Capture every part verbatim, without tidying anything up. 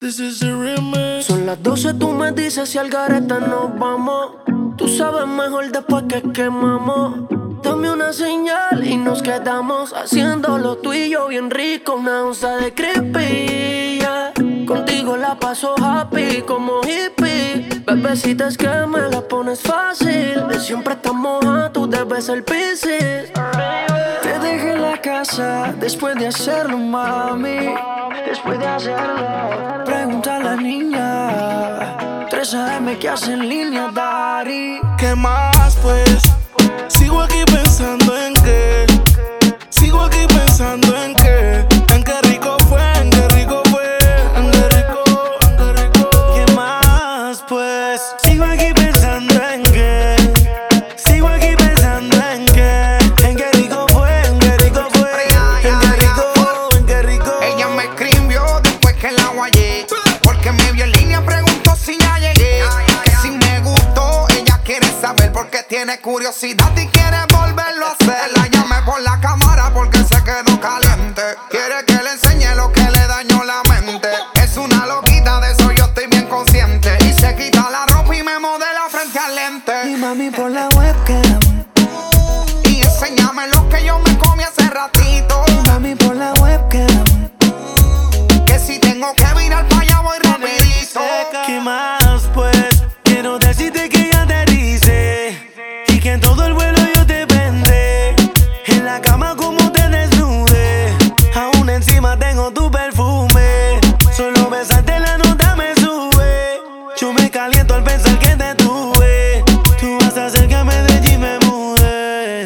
This is a remix. Son las doce, tú me dices si al garete nos vamos. Tú sabes mejor después que quemamos. Dame una señal y nos quedamos haciéndolo tú y yo bien rico. Una onza de creepy, yeah. Contigo la paso happy como hippie. Bebecita, es que me la pones fácil. De siempre estamos a tú debes ser Piscis. Te dejé en la casa después de hacerlo, mami. Después de hacerlo, pregunta a la niña. tres A M que hace en línea, daddy. ¿Qué más pues? Sigo aquí pensando en qué. Sigo aquí pensando en qué. En qué rico fue, en qué rico fue. En qué rico, en qué rico. ¿Qué más pues? Sigo aquí pensando en qué. Sigo aquí pensando en qué. En qué rico fue, en qué rico fue. En qué rico, en qué rico. Ella me escribió después que la guayé, porque me vio en línea, preguntó si ya llegué. Que si me gustó, ella quiere saber porque tiene curiosidad y quiere volverlo a hacer. La llamé por la cámara porque se quedó caliente. Quiere que le enseñe lo que le dañó la mente. Es una loquita, de eso yo estoy bien consciente. Y se quita la ropa y me modela frente al lente. Y mami por la webcam. Y enséñame lo que yo me comí hace ratito. Y mami por la webcam. Que si tengo que virar pa' allá voy rapidito. ¿Qué más pues? Quiero decirte que ya te dice y que en todo el vuelo yo te vendré. En la cama como te desnude. Aún encima tengo tu perfume. Solo besarte la nota me sube. Yo me caliento al pensar que te tuve. Tú vas a hacer que Medellín me mude.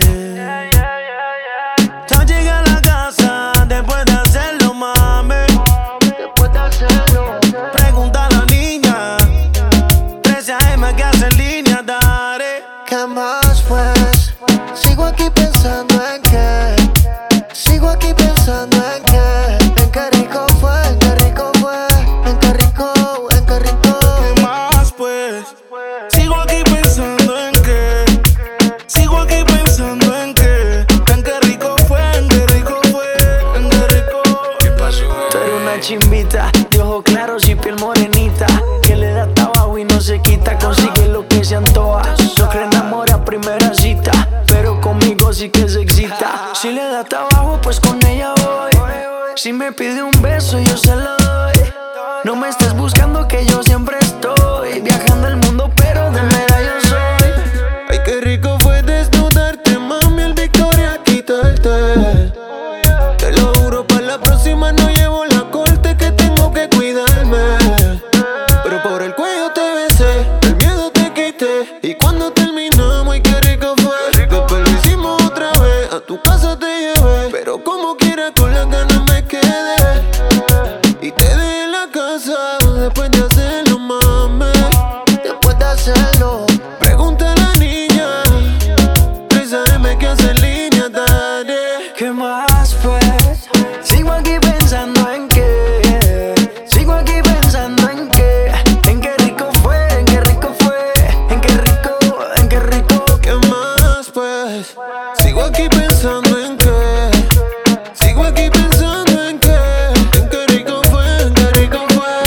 Ya llegué a la casa después de hacerlo, mami. Después de hacerlo. Pregunta a la niña. tres A M que hace en línea, daré. ¿Qué más pues? Sigo aquí pensando en qué. Sigo aquí pensando en qué. En qué rico fue, en qué rico fue. En qué rico, en qué rico. ¿Qué más pues? Sigo aquí pensando en qué. Sigo aquí pensando en qué. En qué rico fue, en qué rico fue. En qué rico. ¿Qué pasó? Tú eres una chimbita, de ojos claros y piel morenita, que le da trabajo y no se quita, consigue lo que se antoja. No cree en amor a primera cita, pero conmigo sí que se excita. Si le da trabajo, pues con ella voy. Si me pide un beso, yo se lo doy. No me estés buscando que yo siempre estoy viajando el mundo, pero de mera yo soy. Ay, qué rico fue desnudarte, mami, el Victoria quitarte. Te lo juro, para la próxima no llevo la corte, que tengo que cuidarme. Pero por el cuello te besé, el miedo te quité. Y cuando terminamos, ay, qué rico fue. Después lo hicimos otra vez, a tu casa te llevé. Pero como quiera con las ganas me quedé. Y te dejé en la casa después de hacerlo, mami. Después de hacerlo, pregunta a la niña. tres A M que hace en línea, dale. ¿Qué más pues? Sigo aquí pensando en qué. Sigo aquí pensando en qué. En qué rico fue, en qué rico fue. En qué rico, en qué rico. ¿Qué más pues? Sigo aquí pensando en qué. Sigo aquí pensando en qué. En qué rico fue, en qué rico fue.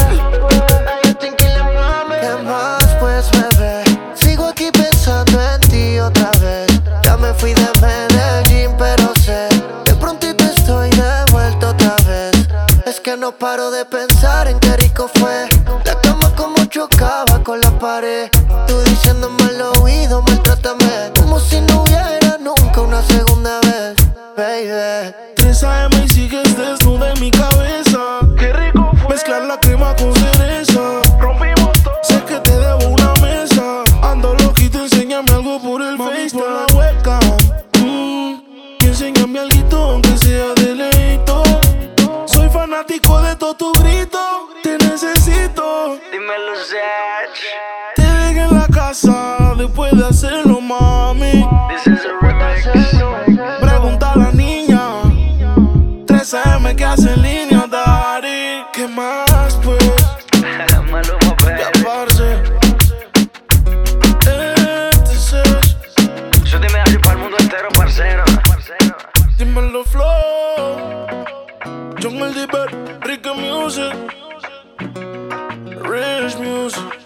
¿Qué más pues, bebé? Sigo aquí pensando en ti otra vez. Ya me fui de Medellín, pero sé que prontito estoy de vuelta otra vez. Es que no paro de pensar en qué rico fue. La cama como chocaba con la pared. Tú diciéndome al oído, maltrátame como si no hubiera nunca una segunda vez, baby. tres A M y sigues desnuda en mi cabeza. Qué rico fue. Mezclar la crema con cereza. Rompimos todo. Sé que te debo una mesa. Ando loquito, enséñame algo por el Face, por la webcam. Mm, y enséñame alguito, aunque sea de leito. Soy fanático de todo tu grito. Te necesito. Dímelo, Sech. Te dejé en la casa después de hacerlo, mami. This is a remix. Pregunta a la niña. tres A M que hace en línea, daddy. ¿Qué más pues? Maluma, Ya baby. parce. Este es el- Yo te me hallo para el mundo entero, parcero. Dímelo flow. John el Dipper, Ricky Music. Music.